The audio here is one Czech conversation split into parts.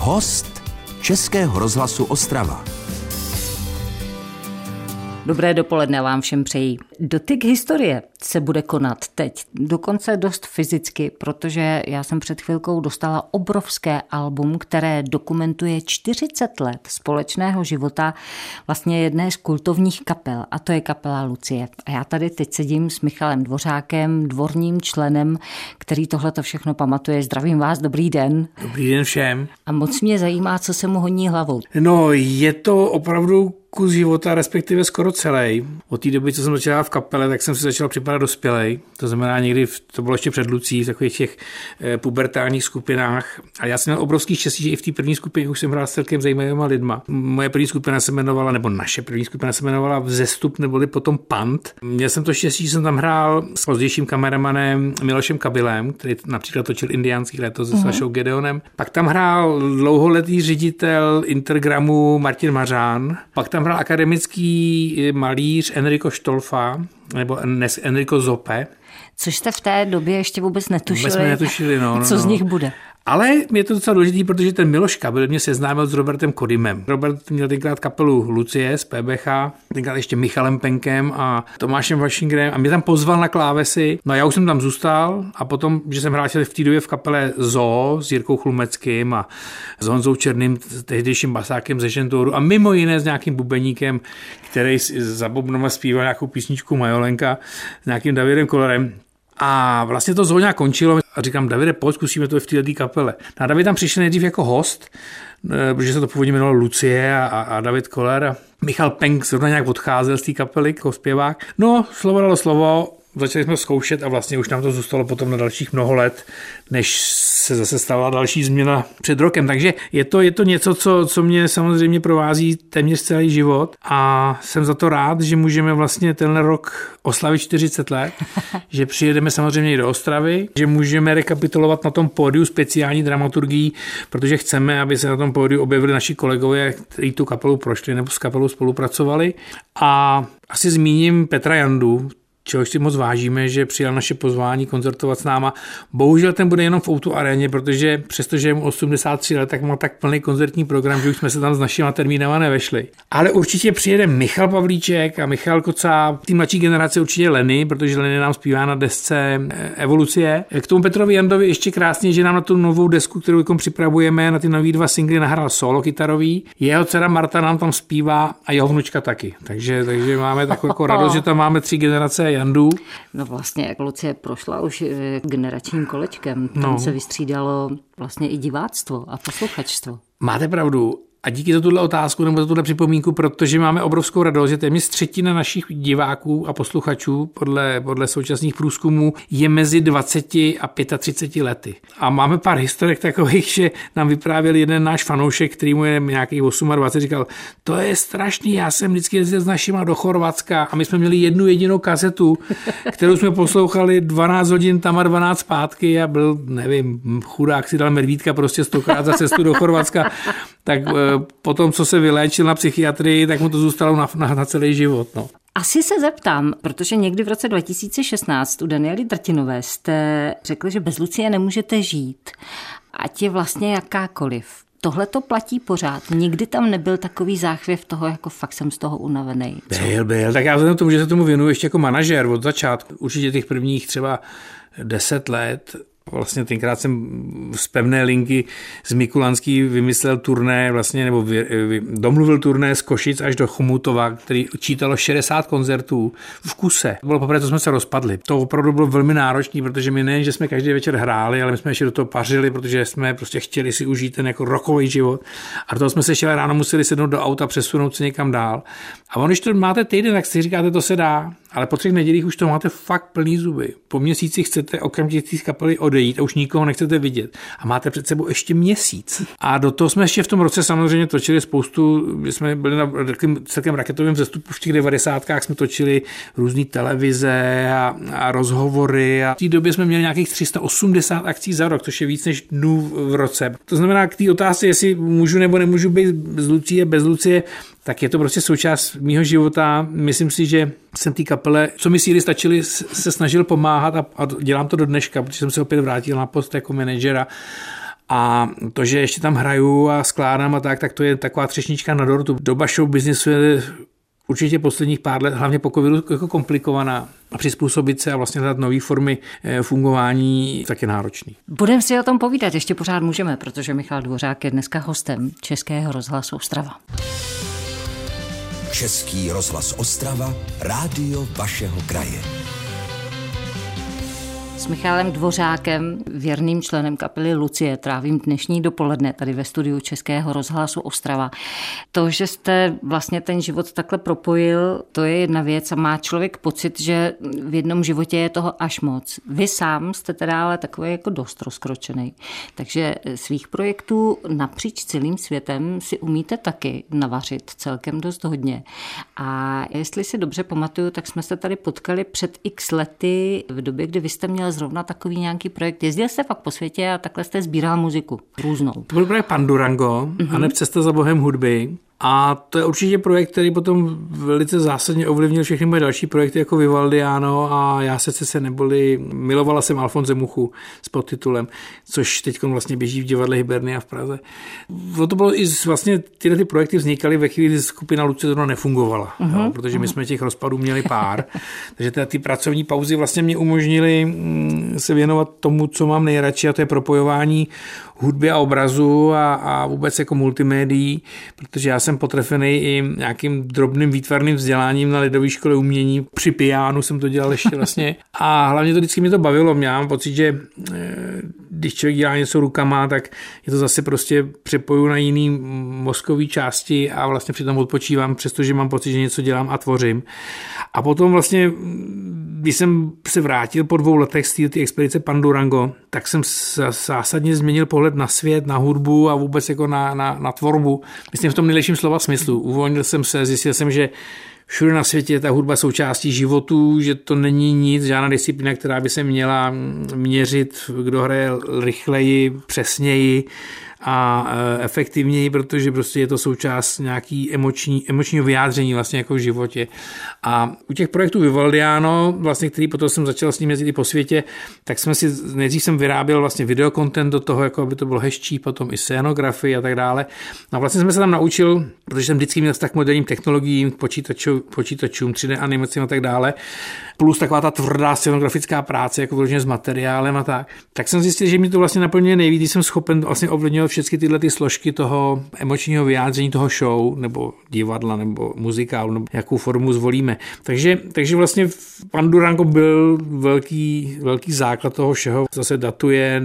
Host Českého rozhlasu Ostrava. Dobré dopoledne vám všem přeji. Dotyk historie se bude konat teď, dokonce dost fyzicky, protože já jsem před chvilkou dostala obrovské album, které dokumentuje 40 let společného života vlastně jedné z kultovních kapel, a to je kapela Lucie. A já tady teď sedím s Michalem Dvořákem, dvorním členem, který tohleto všechno pamatuje. Zdravím vás, dobrý den. Dobrý den všem. A moc mě zajímá, co se mu honí hlavou. No, je to opravdu kus života, respektive skoro celý. Od té doby, co jsem začal v kapele, tak jsem si začal připadat dospělej. To znamená někdy, to bylo ještě před Lucí, v takových těch pubertálních skupinách. A já jsem měl obrovský štěstí, že i v té první skupině už jsem hrál s celkem zajímavýma lidma. Moje první skupina se jmenovala, nebo naše první skupina se jmenovala Vzestup, neboli potom Pant. Měl jsem to štěstí, že jsem tam hrál s pozdějším kameramanem Milošem Kabilem, který například točil Indiánský léto se Sašou Gedeonem. Pak tam hrál dlouholetý ředitel Intergramu Martin Mařán. Pak tam hrál akademický malíř Enrico Stolfa, nebo Enrico Zope. Což jste v té době ještě vůbec netušili, vůbec jsme netušili co z nich bude. Ale je to docela důležitý, protože ten Miloš Kabil mě seznámil s Robertem Kodymem. Robert měl tenkrát kapelu Lucie z PBH, tenkrát ještě Michalem Penkem a Tomášem Vašingrem a mě tam pozval na klávesy. No a já už jsem tam zůstal a potom, že jsem hrál v té době v kapele Zoo s Jirkou Chlumeckým a s Honzou Černým, tehdejším basákem ze Žentouru a mimo jiné s nějakým bubeníkem, který za bubnama zpíval nějakou písničku Majolenka s nějakým Davidem Kolorem. A vlastně to zóně končilo a říkám, Davide, pojď, zkusíme to i v této kapele. A David tam přišel nejdřív jako host, protože se to původně jmenovalo Lucie a David Koller a Michal Penk zrovna nějak odcházel z té kapely jako zpěvák. No, slovo dalo slovo, začali jsme zkoušet a vlastně už nám to zůstalo potom na dalších mnoho let, než se zase stala další změna před rokem. Takže je to něco, co mě samozřejmě provází téměř celý život a jsem za to rád, že můžeme vlastně tenhle rok oslavit 40 let, že přijedeme samozřejmě i do Ostravy, že můžeme rekapitulovat na tom pódiu speciální dramaturgii, protože chceme, aby se na tom pódiu objevili naši kolegové, kteří tu kapelu prošli nebo s kapelou spolupracovali. A asi zmíním Petra Jandu, čehož si moc vážíme, že přijal naše pozvání koncertovat s náma. Bohužel ten bude jenom v O2 aréně, protože přestože je mu 83 let, tak má tak plný koncertní program, že už jsme se tam s našimi termínama nevešli. Ale určitě přijede Michal Pavlíček a Michal Kocáb, tý mladší generace určitě Lenny, protože Lenny nám zpívá na desce Evolucie. K tomu Petrovi Jandovi ještě krásně, že nám na tu novou desku, kterou připravujeme, na ty nový 2 singly nahrál solo kytarový. Jeho dcera Marta nám tam zpívá a jeho vnučka taky. Takže máme takovou jako radost, že tam máme 3 generace Jandů. No vlastně, jak Lucie prošla už generačním kolečkem, tam se vystřídalo vlastně i diváctvo a posluchačstvo. Máte pravdu. A díky za tuhle otázku nebo za tuhle připomínku, protože máme obrovskou radost, že téměř 1/3 našich diváků a posluchačů podle současných průzkumů je mezi 20 a 35 lety. A máme pár historek takových, že nám vyprávěl jeden náš fanoušek, který mu je nějakých 28, říkal, to je strašný, já jsem vždycky jezdil s našima do Chorvatska a my jsme měli jednu jedinou kazetu, kterou jsme poslouchali 12 hodin tam a 12 zpátky a byl, nevím, chudák si dal medvídka prostě 100krát za cestu do Chorvatska, tak potom, co se vyléčil na psychiatrii, tak mu to zůstalo na celý život. No. Asi se zeptám, protože někdy v roce 2016 u Daniely Drtinové jste řekli, že bez Lucie nemůžete žít, ať je vlastně jakákoliv. Tohle to platí pořád. Nikdy tam nebyl takový záchvěv toho, jako fakt jsem z toho unavený. Byl. Tak já vzhledem k tomu, že se tomu věnuji ještě jako manažer od začátku, určitě těch prvních třeba 10 let. Vlastně tenkrát jsem z pevné linky z Mikulanský vymyslel turné, vlastně, nebo domluvil turné z Košic až do Chomutova, který čítalo 60 koncertů v kuse. To bylo poprvé, co jsme se rozpadli. To opravdu bylo velmi náročné, protože my nejen, že jsme každý večer hráli, ale my jsme ještě do toho pařili, protože jsme prostě chtěli si užít ten jako rockový život. A do toho jsme se ještě ráno museli sednout do auta, přesunout se někam dál. A když to máte týden, tak si říkáte, to se dá, ale po 3 nedělích už to máte fakt plný zuby. Po měsíci chcete okamžitě z kapely odejít a už nikoho nechcete vidět. A máte před sebou ještě měsíc. A do toho jsme ještě v tom roce samozřejmě točili spoustu, jsme byli na celkem raketovém vzestupu v těch 90kách, jsme točili různý televize a rozhovory a v té době jsme měli nějakých 380 akcí za rok, což je víc než dnů v roce. To znamená, k té otázce, jestli můžu nebo nemůžu být z Lucie, bez Lucie, tak je to prostě součást mýho života. Myslím si, že jsem té kapele, co mi síly stačily, se snažil pomáhat a dělám to do dneška, protože jsem se opět vrátil na post jako manažera. A to, že ještě tam hraju a skládám a tak to je taková třešnička na dortu. Doba show businessu je určitě posledních pár let, hlavně po covidu, jako komplikovaná. A přizpůsobit se a vlastně hledat nové formy fungování tak je náročný. Budeme si o tom povídat, ještě pořád můžeme, protože Michal Dvořák je dneska hostem Českého rozhlasu Ostrava. Český rozhlas Ostrava, rádio vašeho kraje. S Michalem Dvořákem, věrným členem kapely Lucie, trávím dnešní dopoledne tady ve studiu Českého rozhlasu Ostrava. To, že jste vlastně ten život takhle propojil, to je jedna věc a má člověk pocit, že v jednom životě je toho až moc. Vy sám jste teda ale takový jako dost rozkročený. Takže svých projektů napříč celým světem si umíte taky navařit celkem dost hodně. A jestli si dobře pamatuju, tak jsme se tady potkali před x lety v době, kdy vy jste měl zrovna takový nějaký projekt. Jezdil jste fakt po světě a takhle jste sbíral muziku různou. To byl projekt Pandurango, a ne Cesta za Bohem hudby. A to je určitě projekt, který potom velice zásadně ovlivnil všechny moje další projekty jako Vivaldiano a Já se neboli. Milovala jsem Alfonse Muchu s podtitulem, což teď vlastně běží v divadle Hibernia v Praze. To bylo i vlastně tyhle ty projekty vznikaly ve chvíli, kdy skupina Lucie zrovna nefungovala, protože my jsme těch rozpadů měli pár. Takže ty pracovní pauzy vlastně mě umožnily se věnovat tomu, co mám nejradši, a to je propojování hudby a obrazu a vůbec jako multimédií, protože já jsem potrefený i nějakým drobným výtvarným vzděláním na lidové škole umění. Při pianu jsem to dělal ještě vlastně. A hlavně to vždycky mě to bavilo. Já mám pocit, že když člověk dělá něco rukama, tak je to zase prostě přepoju na jiný mozkový části a vlastně přitom odpočívám, přestože mám pocit, že něco dělám a tvořím. A potom vlastně, když jsem se vrátil po 2 letech z té expedice Pandurango, tak jsem zásadně změnil pohled na svět, na hudbu a vůbec jako na tvorbu. Myslím v tom nejlepším slova smyslu. Uvolnil jsem se, zjistil jsem, že všude na světě je ta hudba součástí životů, že to není nic, žádná disciplína, která by se měla měřit, kdo hraje rychleji, přesněji a efektivněji, protože prostě je to součást nějaký emočního vyjádření vlastně jako v životě. A u těch projektů Vivaldiano, vlastně, který potom jsem začal s ním jezdit i po světě, tak nejdřív jsem vyráběl vlastně videokontent do toho, jako aby to bylo hezčí, potom i scénografii a tak dále. A vlastně jsem se tam naučil, protože jsem vždycky měl tak moderním technologiím, počítačům, 3D animacím a tak dále, plus taková ta tvrdá scénografická práce, jako vyloženě s materiálem a tak jsem zjistil, že mi to vlastně naplňuje nejvíc, když jsem schopen vlastně ovlivňovat všechny tyhle ty složky toho emočního vyjádření toho show, nebo divadla, nebo muzikálu, nebo jakou formu zvolíme. Takže vlastně Pandurango byl velký základ toho všeho, zase datuje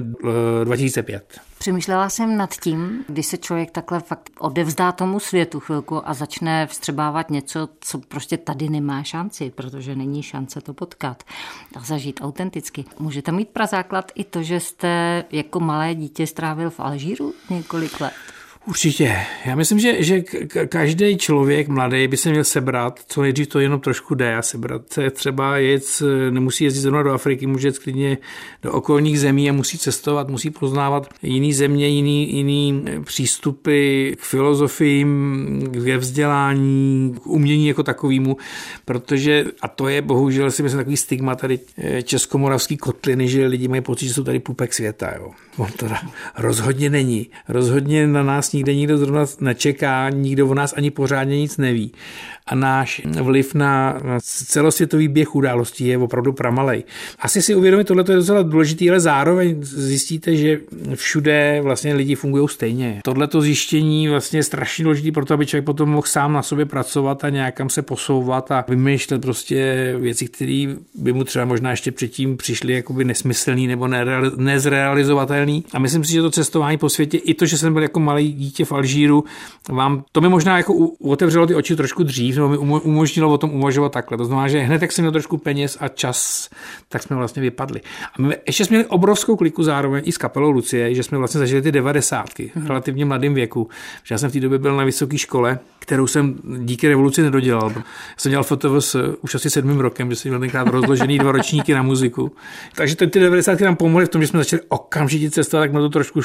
2005. Přemýšlela jsem nad tím, když se člověk takhle fakt odevzdá tomu světu chvilku a začne vstřebávat něco, co prostě tady nemá šanci, protože není šance to potkat a zažít autenticky. Můžete mít prazáklad i to, že jste jako malé dítě strávil v Alžíru několik let? Určitě. Já myslím, že každý člověk mladý by se měl sebrat, co nejdřív to jenom trošku jde a sebrat se třeba nemusí jezdit zrovna do Afriky, může jít klidně do okolních zemí a musí cestovat, musí poznávat jiný země, jiný přístupy k filozofiím, k vzdělání, k umění jako takovému, protože, a to je bohužel si myslím takový stigma tady českomoravský kotliny, že lidi mají pocit, že jsou tady pupek světa. Jo. On to rozhodně není. Rozhodně na nás nikde nikdo zrovna nečeká, nikdo o nás ani pořádně nic neví. A náš vliv na celosvětový běh událostí je opravdu pramalej. Asi si uvědomit, tohle je docela důležitý, ale zároveň zjistíte, že všude vlastně lidi fungují stejně. Tohleto zjištění vlastně je strašně důležitý pro to, aby člověk potom mohl sám na sobě pracovat a nějakam se posouvat a vymýšlet prostě věci, které by mu třeba možná ještě předtím přišly jakoby nesmyslný nebo nezrealizovatelný. A myslím si, že to cestování po světě, i to, že jsem byl jako malý dítě v Alžíru, to mi možná jako otevřelo ty oči trošku dřív, nebo mi umožnilo o tom uvažovat takhle. To znamená, že hned jak jsem měl trošku peněz a čas, tak jsme vlastně vypadli. A my ještě jsme měli obrovskou kliku zároveň i s kapelou Lucie, že jsme vlastně zažili ty 90. v relativně mladém věku. Že já jsem v té době byl na vysoké škole, kterou jsem díky revoluci nedodělal. Já jsem dělal FTVS už asi 7. rokem, že jsem měl tenkrát rozložený 2 ročníky na muziku. Takže ty 90. nám pomohly v tom, že jsme začali okamžitě cestovat, tak mi to trošku šlo.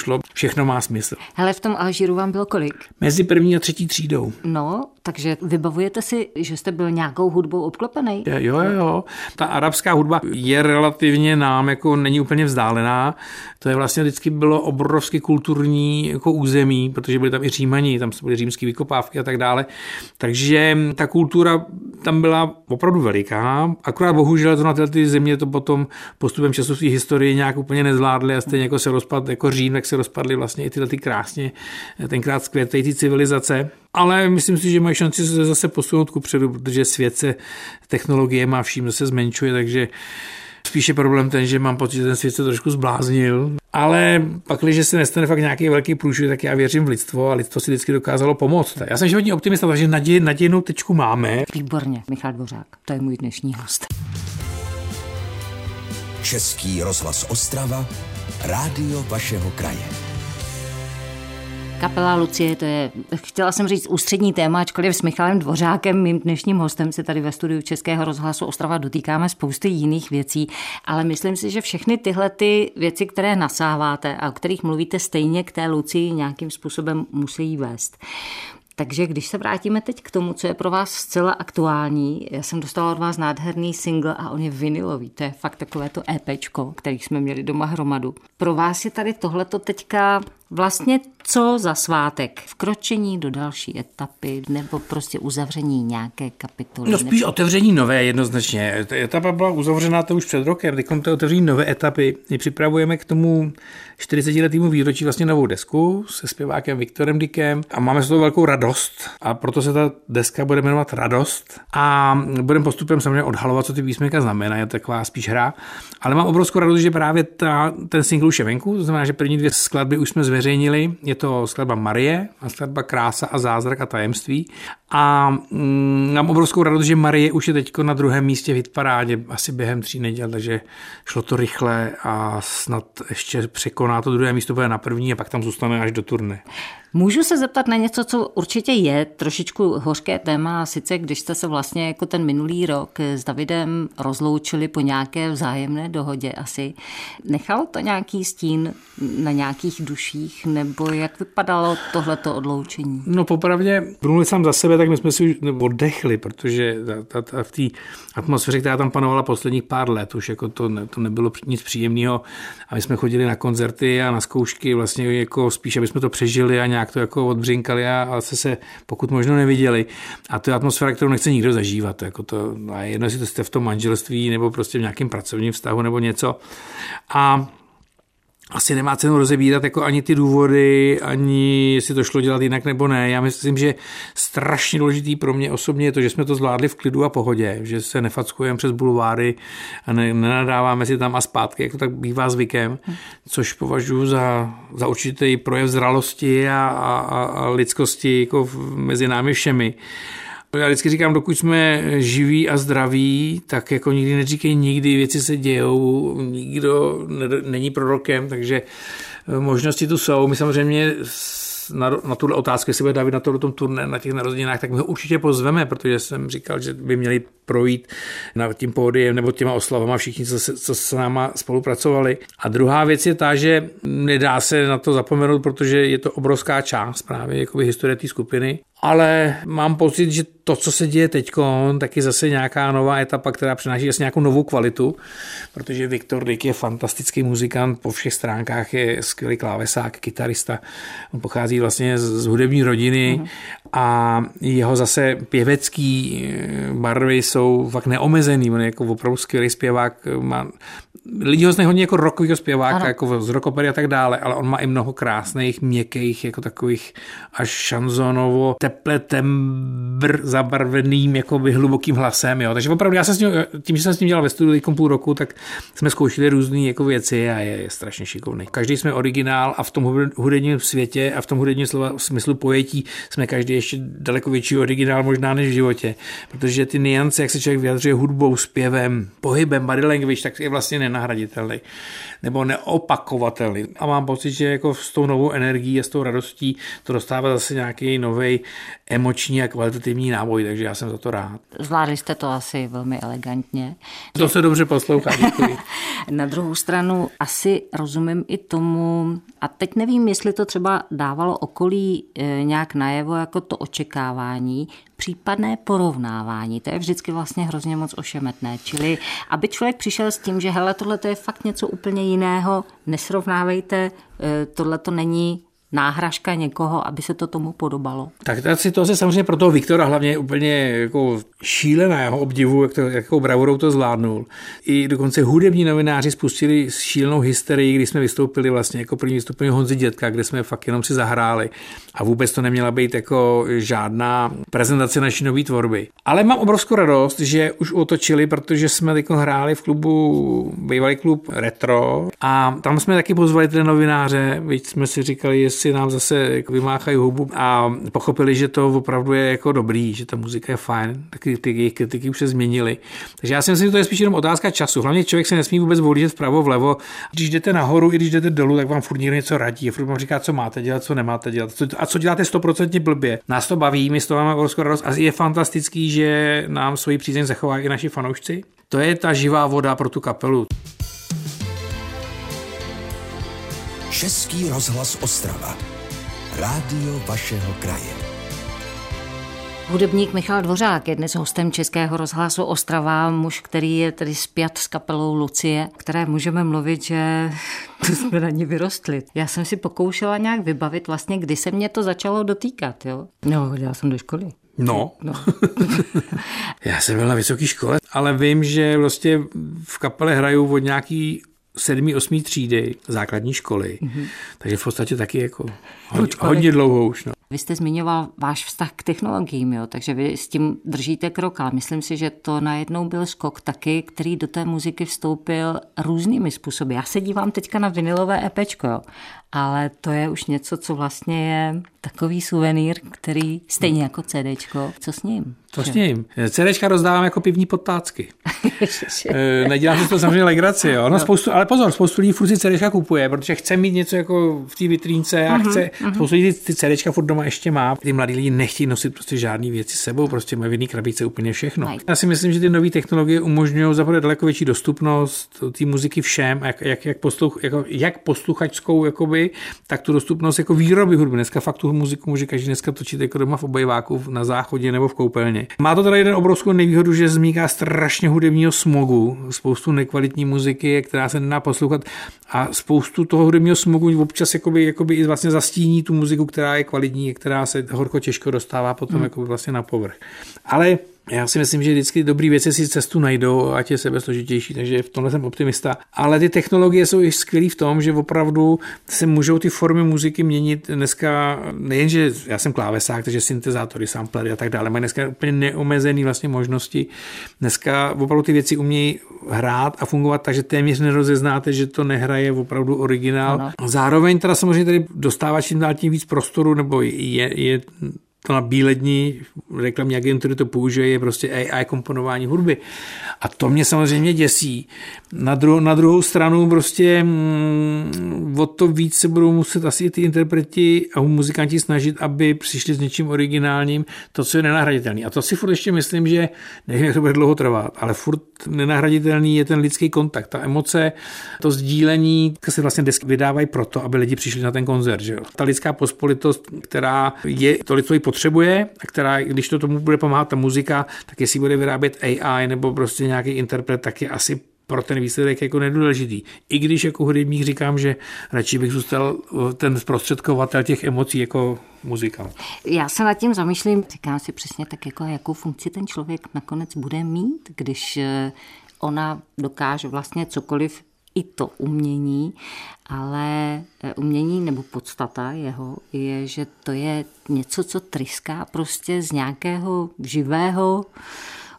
všechno má smysl. Hele, v tom Alžíru vám bylo kolik? Mezi 1. a 3. třídou. No, takže vybavujete si, že jste byl nějakou hudbou obklopený? Jo. Ta arabská hudba je relativně nám jako není úplně vzdálená. To je vlastně vždycky bylo obrovsky kulturní jako území, protože byli tam i Římani, tam byly římské vykopávky a tak dále. Takže ta kultura tam byla opravdu veliká. Akorát bohužel to na ty země to potom postupem času v té historii nějak úplně nezvládli a stejně jako se rozpadl jako Řím, tak se rozpadly vlastně i tyhle ty krásně tenkrát skvětající civilizace. Ale myslím si, že mají šanci se zase posunout kupředu, protože svět se technologie má vším zase zmenšuje, takže spíše problém ten, že mám pocit, že ten svět se trošku zbláznil. Ale pak, když se nestane fakt nějaký velký průšvih, tak já věřím v lidstvo a lidstvo si vždycky dokázalo pomoct. Já jsem životní optimista, takže nadějnou tečku máme. Výborně, Michal Dvořák, to je můj dnešní host. Český rozhlas Ostrava, rádio vašeho kraje. Kapela Lucie, to je, chtěla jsem říct, ústřední téma, ačkoliv s Michalem Dvořákem, mým dnešním hostem, se tady ve studiu Českého rozhlasu Ostrava dotýkáme spousty jiných věcí, ale myslím si, že všechny tyhle ty věci, které nasáváte a o kterých mluvíte, stejně k té Lucii nějakým způsobem musí vést. Takže když se vrátíme teď k tomu, co je pro vás zcela aktuální, já jsem dostala od vás nádherný single a on je vinilový, to je fakt takové to EPčko, který jsme měli doma hromadu. Pro vás je tady tohleto teďka vlastně co za svátek? Vkročení do další etapy nebo prostě uzavření nějaké kapitoly? No spíš otevření nové jednoznačně. Ta etapa byla uzavřená to už před rokem, teď to otevření nové etapy. My připravujeme k tomu 40-letému výročí vlastně novou desku se zpěvákem Viktorem Dykem a máme z toho velkou radost a proto se ta deska bude jmenovat Radost a budeme postupem samozřejmě odhalovat, co ty písmenka znamená, je taková spíš hra, ale mám obrovskou radost, že právě ten single už je venku, to znamená, že první 2 skladby už jsme zveřejnili, je to skladba Marie a skladba Krása a zázrak a tajemství a mám obrovskou radost, že Marie už je teďko na 2. místě v hitparádě asi během 3 neděl, takže šlo to rychle a snad ještě překoná to 2. místo, bude na 1. a pak tam zůstane až do turné. Můžu se zeptat na něco, co určitě je trošičku hořké téma, a sice když jste se vlastně jako ten minulý rok s Davidem rozloučili po nějaké vzájemné dohodě asi. Nechalo to nějaký stín na nějakých duších, nebo jak vypadalo tohleto odloučení? No popravdě, mluvil sám za sebe, tak my jsme si oddechli, protože v té atmosféře, která tam panovala posledních pár let, už jako to nebylo nic příjemného a my jsme chodili na koncerty a na zkoušky vlastně jako spíš, aby jsme to přežili a nějak to jako odbřinkali a se pokud možno neviděli. A to je atmosféra, kterou nechce nikdo zažívat. Jako to, a jedno, jestli to jste v tom manželství nebo prostě v nějakém pracovním vztahu nebo něco. A asi nemá cenu rozebírat jako ani ty důvody, ani jestli to šlo dělat jinak nebo ne. Já myslím, že strašně důležitý pro mě osobně je to, že jsme to zvládli v klidu a pohodě, že se nefackujeme přes bulváry a nenadáváme si tam a zpátky, jako tak bývá zvykem, což považuji za určitý projev zralosti a lidskosti jako mezi námi všemi. Já vždycky říkám, dokud jsme živí a zdraví, tak jako nikdy neříkej nikdy, věci se dějou, nikdo není prorokem, takže možnosti tu jsou. My samozřejmě na tuhle otázku, jestli bude David na tom turné, na těch narozeninách, tak my ho určitě pozveme, protože jsem říkal, že by měli projít nad tím pódiem nebo těma oslavama všichni, co s náma spolupracovali. A druhá věc je ta, že nedá se na to zapomenout, protože je to obrovská část právě jakoby historie té skupiny. Ale mám pocit, že to, co se děje teďko, tak je zase nějaká nová etapa, která přináší zase nějakou novou kvalitu, protože Viktor Dyk je fantastický muzikant, po všech stránkách je skvělý klávesák, kytarista, on pochází vlastně z hudební rodiny a jeho zase pěvecký barvy jsou fakt neomezený, on je jako opravdu skvělý zpěvák, lidi ho znají hodně jako rockovýho zpěváka, jako z rockopery a tak dále, ale on má i mnoho krásných, měkkých, jako takových až šanzonovo, teple tembr zabarveným, jakoby hlubokým hlasem, jo. Takže opravdu já jsem s ním, tím, že jsem s ním dělal ve studiu půl roku, tak jsme zkoušeli různé jako věci a je strašně šikovný. Každý jsme originál a v tom hudebním světě a v tom hudebním slova smyslu pojetí jsme každý ještě daleko větší originál možná než v životě, protože ty nuance, jak se člověk vyjadřuje hudbou, zpěvem, pohybem, body language, tak je vlastně nenahraditelný nebo neopakovatelný. A mám pocit, že jako s tou novou energií a s tou radostí to dostává zase nějaký nový emoční a kvalitativní náboj, takže já jsem za to rád. Zvládli jste to asi velmi elegantně. To se dobře poslouchá, děkuji. Na druhou stranu asi rozumím i tomu, a teď nevím, jestli to třeba dávalo okolí nějak najevo jako to očekávání, případné porovnávání. To je vždycky vlastně hrozně moc ošemetné. Čili aby člověk přišel s tím, že hele, tohle je fakt něco úplně jiného, nesrovnávejte, tohle to není náhražka někoho, aby se to tomu podobalo. Tak ta situace samozřejmě pro toho Viktora hlavně je úplně jako šílená, jeho obdivu, jakou bravurou to zvládnul. I dokonce hudební novináři spustili šílenou hysterii, když jsme vystoupili vlastně jako první vystoupení Honzy Dětka, kde jsme fakt jenom si zahráli a vůbec to neměla být jako žádná prezentace naší nové tvorby. Ale mám obrovskou radost, že už otočili, protože jsme teď hráli v klubu, bývalý klub Retro a tam jsme taky pozvali ty novináře, víc jsme si říkali, jestli nám zase vymáchají hubu a pochopili, že to opravdu je jako dobrý, že ta muzika je fajn, taky ty jejich kritiky už se změnily. Takže já si myslím, že to je spíš jenom otázka času. Hlavně člověk se nesmí vůbec volížet vpravo, vlevo. Když jdete nahoru i když jdete dolů, tak vám furt někdo něco radí. Furt vám říká, co máte dělat, co nemáte dělat. A co děláte 100% blbě. Nás to baví, my z toho máme obrovskou radost a je fantastický, že nám svoji přízeň zachovají i naši fanoušci. To je ta živá voda pro tu kapelu. Český rozhlas Ostrava. Rádio vašeho kraje. Hudebník Michal Dvořák je dnes hostem Českého rozhlasu Ostrava, muž, který je tedy spjat s kapelou Lucie, které můžeme mluvit, že to jsme na ní vyrostli. Já jsem si pokoušela nějak vybavit vlastně, kdy se mě to začalo dotýkat, jo? No, já jsem do školy. No. Já jsem byl na vysoké škole, ale vím, že vlastně v kapele hraju od nějaký 7. 8. třídy základní školy. Takže v podstatě taky jako hodně dlouho už. No. Vy jste zmiňoval váš vztah k technologiím, jo? Takže vy s tím držíte krok, ale myslím si, že to najednou byl skok taky, který do té muziky vstoupil různými způsoby. Já se dívám teďka na vinylové EPčko, jo? Ale to je už něco, co vlastně je takový suvenýr, který stejně jako CDčko, co s ním? To s ním. CDčka rozdávám jako pivní podtácky. Nedělám si to samozřejmě legraci, jo. No, ale pozor, spoustu lidí furt si CDčka kupuje, protože chce mít něco jako v té vitrínce a spoustu lidí ty CDčka furt doma ještě má. Ty mladí lidi nechtějí nosit prostě žádný věci s sebou, prostě mají v jedné krabičce úplně všechno. Já si myslím, že ty nové technologie umožňují zaprvé daleko větší dostupnost té muziky všem, jak posluchačskou jakoby, tak tu dostupnost jako výroby hudby. Dneska fakt tu muziku může každý dneska točit jako doma v obejváku na záchodě nebo v koupelně. Má to teda jeden obrovskou nevýhodu, že vzniká strašně hudebního smogu, spoustu nekvalitní muziky, která se nedá poslouchat a spoustu toho hudebního smogu občas jakoby i vlastně zastíní tu muziku, která je kvalitní, která se horko těžko dostává potom jakoby vlastně na povrch. Ale já si myslím, že vždycky dobrý věci si cestu najdou, ať je sebe složitější, takže v tomhle jsem optimista. Ale ty technologie jsou i skvělý v tom, že opravdu se můžou ty formy muziky měnit dneska, nejenže já jsem klávesák, takže syntezátory, samplery a tak dále, mají dneska úplně neomezený vlastně možnosti. Dneska opravdu ty věci umějí hrát a fungovat tak, že téměř nerozeznáte, že to nehraje opravdu originál. Ano. Zároveň teda samozřejmě tady dostává čím dál tím víc prostoru, nebo je to na bílední reklamní agentury to použije, je prostě AI komponování hudby. A to mě samozřejmě děsí. Na druhou stranu prostě o to víc se budou muset asi ty interpreti a muzikanti snažit, aby přišli s něčím originálním, to, co je nenahraditelný. A to si furt ještě myslím, že nevím, jak to bude dlouho trvat, ale furt nenahraditelný je ten lidský kontakt, ta emoce, to sdílení, se vlastně desky vydávají proto, aby lidi přišli na ten koncert. Že jo? Ta lidská pospolitost, která je to lidstvo potřebuje a která, když to tomu bude pomáhat ta muzika, tak jestli bude vyrábět AI nebo prostě nějaký interpret, tak je asi pro ten výsledek jako nedůležitý. I když jako hudebník říkám, že radši bych zůstal ten zprostředkovatel těch emocí jako muzikant. Já se nad tím zamýšlím, říkám si přesně tak, jako jakou funkci ten člověk nakonec bude mít, když ona dokáže vlastně cokoliv, i to umění, ale umění nebo podstata jeho je, že to je něco, co tryská prostě z nějakého živého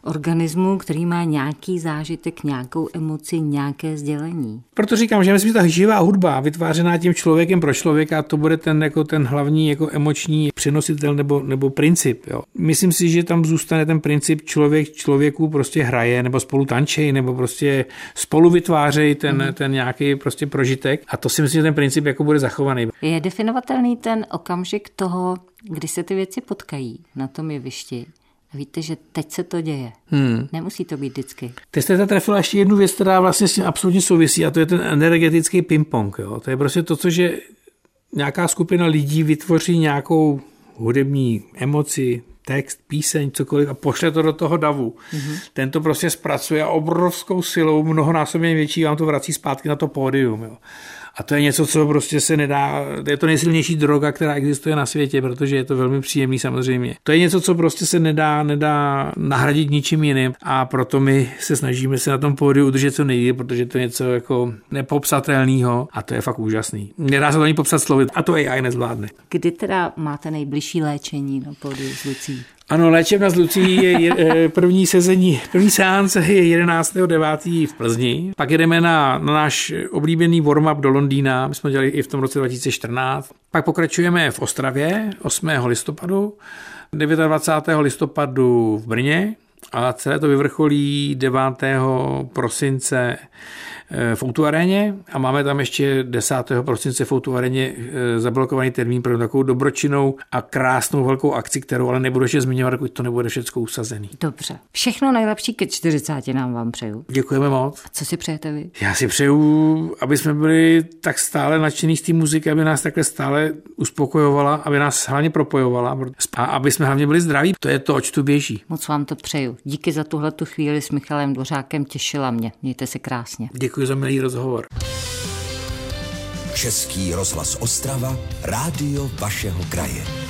organismu, který má nějaký zážitek, nějakou emoci, nějaké sdělení. Proto říkám, že myslím, že ta živá hudba, vytvářená tím člověkem pro člověka, to bude ten hlavní jako emoční přenositel nebo princip. Jo. Myslím si, že tam zůstane ten princip člověk člověku prostě hraje, nebo spolu tančej, nebo prostě spolu vytvářejí ten nějaký prostě prožitek. A to si myslím, že ten princip jako bude zachovaný. Je definovatelný ten okamžik toho, kdy se ty věci potkají na tom jevišti. Víte, že teď se to děje. Nemusí to být vždycky. Teď jste trefila ještě jednu věc, která vlastně s tím absolutně souvisí, a to je ten energetický ping-pong. Jo. To je prostě to, že nějaká skupina lidí vytvoří nějakou hudební emoci, text, píseň, cokoliv a pošle to do toho davu. Ten to prostě zpracuje a obrovskou silou, mnohonásobně větší, vám to vrací zpátky na to pódium. Jo. A to je něco, co prostě se nedá, je to nejsilnější droga, která existuje na světě, protože je to velmi příjemný samozřejmě. To je něco, co prostě se nedá nahradit ničím jiným a proto my se snažíme se na tom pódiu udržet co nejdýl, protože to je něco jako nepopsatelného a to je fakt úžasný. Nedá se to ani popsat slovy a to AI nezvládne. Kdy teda máte nejbližší léčení na pódiu s Lucí? Ano, léčebna s Lucí je první seance je 11.9. v Plzni. Pak jedeme na náš oblíbený warm-up do Londýna, my jsme dělali i v tom roce 2014. Pak pokračujeme v Ostravě 8. listopadu, 29. listopadu v Brně a celé to vyvrcholí 9. prosince v O2 aréně a máme tam ještě 10. prosince v O2 aréně zablokovaný termín pro takovou dobročinnou a krásnou velkou akci, kterou ale nebudu ještě zmiňovat, dokud to nebude všechno usazený. Dobře. Všechno nejlepší ke 40 nám vám přeju. Děkujeme moc. A co si přejete vy? Já si přeju, aby jsme byli tak stále nadšený z té muziky, aby nás takhle stále uspokojovala, aby nás hlavně propojovala a aby jsme hlavně byli zdraví. To je to, oč tu běží. Moc vám to přeju. Díky za tuhletu chvíli s Michalem Dvořákem, těšila mě. Mějte se krásně. Děkuji za milý rozhovor. Český rozhlas Ostrava, rádio vašeho kraje.